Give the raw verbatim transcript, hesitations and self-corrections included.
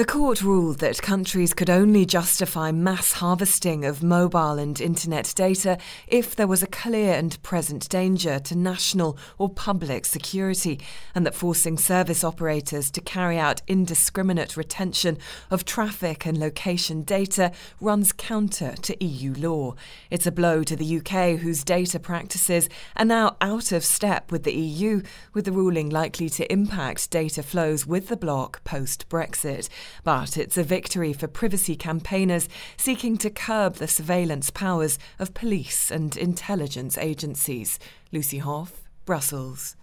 The court ruled that countries could only justify mass harvesting of mobile and internet data if there was a clear and present danger to national or public security, and that forcing service operators to carry out indiscriminate retention of traffic and location data runs counter to E U law. It's a blow to the U K, whose data practices are now out of step with the E U, with the ruling likely to impact data flows with the bloc post-Brexit. But it's a victory for privacy campaigners seeking to curb the surveillance powers of police and intelligence agencies. Lucy Hough, Brussels.